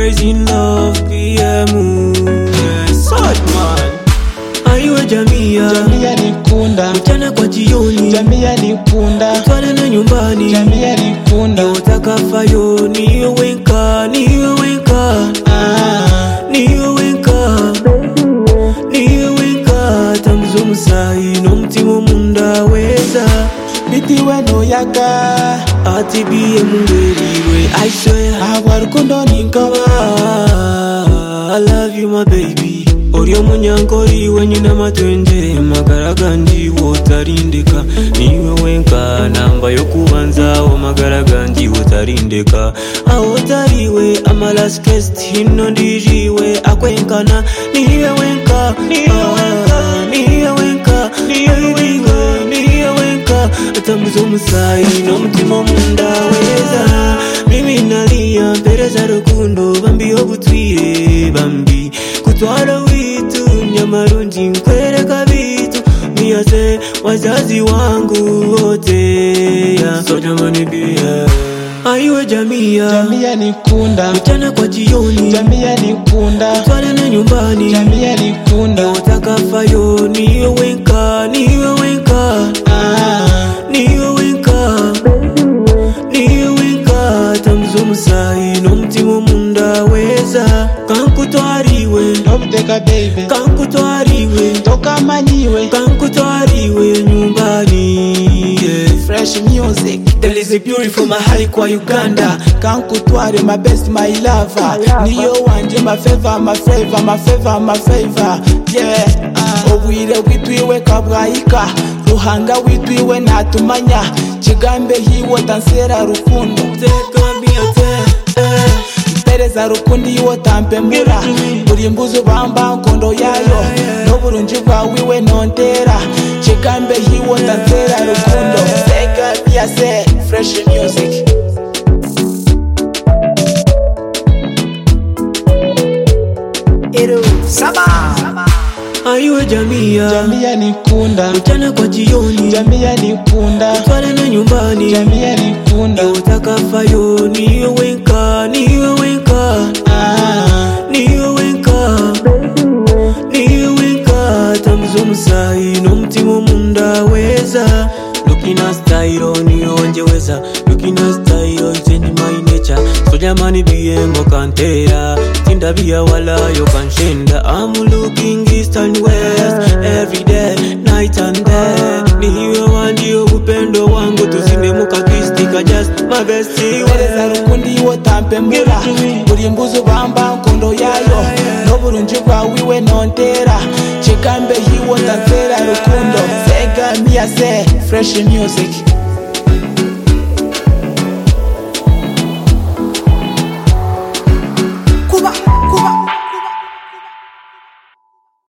crazy in love, PM. Yes, hot man. Aiwe Jamia, Jamia nikunda, mchana kwa jioni, Jamia nikunda, twale na nyumbani, Jamia nikunda, yotaka fayo, niwe wenka, niwe wenka, niwe wenka, niwe wenka, tamzo musai, no mtimo munda weza, bitiwe no yaka, ati biye mungeriwe, I swear, awarukundo ninkawa, I love you my baby. Oriyo munyankori wenyina matwenje magara ganji wotarindeka niwe wenka namba yo kubanza wo magara ganji wotarindeka aho tariwe amala stress hino ndijiwe akwenkana niwe wenka niwe wenka niwe wenka niwe wenka tamzo musai no mtimo munda weza mimi nalia mbere za rukundo bambi obutwiye bambi kutwara Nyamarundi nkwereka vitu miase wazazi wangu wote so jamani bia aiwe Jamia, Jamia nikunda, mchana kwa jioni, Jamia nikunda, twale na nyumbani, Jamia nikunda, yotaka fayo, niwe wenka, niwe wenka, niwe wenka, niwe wenka, tamzo musai, no mtimo munda weza, kankutwariwe, nobuteka baby, kankutwariwe, toka manyiwe, kankutwariwe nyumbani, yeah. Fresh music, There is a beautiful mahali kwa Uganda, kankutware my best my lover, niyo wanje my favor my favor my favor my favor, yeah. Obwire witwiwe kabwayika, ruhanga witwiwe natumanya, kigambe hiwo tansera rukundo, teka mbiate, pereza rukundi iwo tampemura, buri mbuzo bamba nkondo yayo, n'oburungi bwawiwe nontera, kigambe hiwo tansera rukundo, seka biase, fresh music. aiwe Jamia, Jamia nikunda, mchana kwa jioni, Jamia nikunda, twale na nyumbani, Jamia nikunda, yotaka fayo, niwe wenka, niwe wenka, niwe wenka, niwe wenka, tamzo musai, no mtimo munda weza, looking at style, niwe wanje weza, looking at style, it's in my nature, so jamani biyengo kantera, tinda biya wala yo kanshenda, I'm looking east and west, every day, night and day, niwe wandio upendo wangu, tusinde muka kistika, just my bestie, pereza rukundi iwo tampemura, buri mbuzo bamba nkondo yayo, n'oburungi bwawiwe nontera, kigambe hiwo tansera rukundo, sega miase, fresh music.